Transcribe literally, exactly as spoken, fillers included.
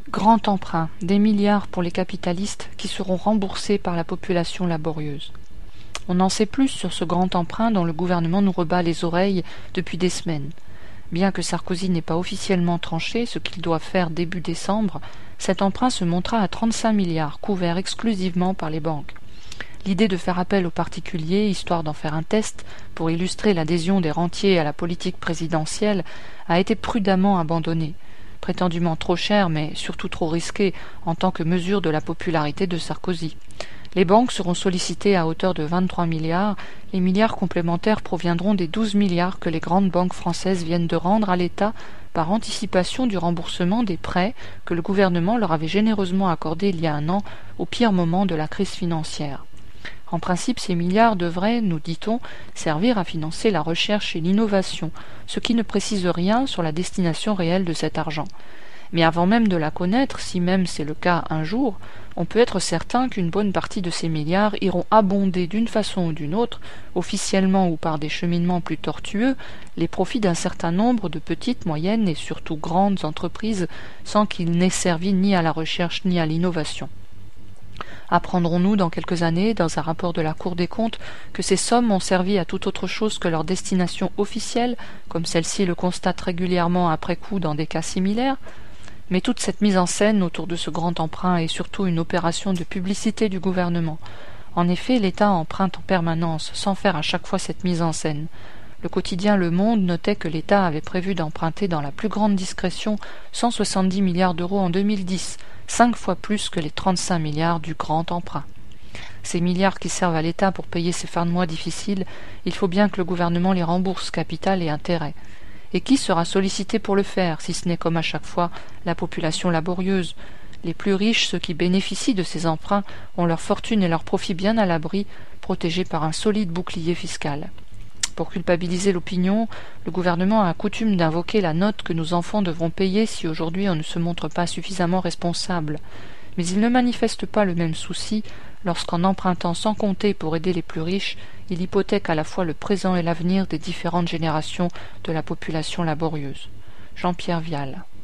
Grand emprunt, des milliards pour les capitalistes qui seront remboursés par la population laborieuse. On en sait plus sur ce grand emprunt dont le gouvernement nous rebat les oreilles depuis des semaines. Bien que Sarkozy n'ait pas officiellement tranché ce qu'il doit faire début décembre, cet emprunt se montera à trente-cinq milliards, couverts exclusivement par les banques. L'idée de faire appel aux particuliers, histoire d'en faire un test pour illustrer l'adhésion des rentiers à la politique présidentielle, a été prudemment abandonnée. Prétendument trop cher, mais surtout trop risqué en tant que mesure de la popularité de Sarkozy. Les banques seront sollicitées à hauteur de vingt-trois milliards, les milliards complémentaires proviendront des douze milliards que les grandes banques françaises viennent de rendre à l'État par anticipation du remboursement des prêts que le gouvernement leur avait généreusement accordés il y a un an, au pire moment de la crise financière. En principe, ces milliards devraient, nous dit-on, servir à financer la recherche et l'innovation, ce qui ne précise rien sur la destination réelle de cet argent. Mais avant même de la connaître, si même c'est le cas un jour, on peut être certain qu'une bonne partie de ces milliards iront abonder d'une façon ou d'une autre, officiellement ou par des cheminements plus tortueux, les profits d'un certain nombre de petites, moyennes et surtout grandes entreprises, sans qu'ils n'aient servi ni à la recherche ni à l'innovation. Apprendrons-nous dans quelques années, dans un rapport de la Cour des comptes, que ces sommes ont servi à tout autre chose que leur destination officielle, comme celle-ci le constate régulièrement après coup dans des cas similaires? Mais toute cette mise en scène autour de ce grand emprunt est surtout une opération de publicité du gouvernement. En effet, l'État emprunte en permanence, sans faire à chaque fois cette mise en scène. Le quotidien Le Monde notait que l'État avait prévu d'emprunter dans la plus grande discrétion cent soixante-dix milliards d'euros en deux mille dix, cinq fois plus que les trente-cinq milliards du grand emprunt. Ces milliards qui servent à l'État pour payer ses fins de mois difficiles, il faut bien que le gouvernement les rembourse, capital et intérêt. Et qui sera sollicité pour le faire, si ce n'est comme à chaque fois la population laborieuse? Les plus riches, ceux qui bénéficient de ces emprunts, ont leur fortune et leurs profits bien à l'abri, protégés par un solide bouclier fiscal. Pour culpabiliser l'opinion, le gouvernement a coutume d'invoquer la note que nos enfants devront payer si aujourd'hui on ne se montre pas suffisamment responsable. Mais il ne manifeste pas le même souci lorsqu'en empruntant sans compter pour aider les plus riches, il hypothèque à la fois le présent et l'avenir des différentes générations de la population laborieuse. Jean-Pierre Vial.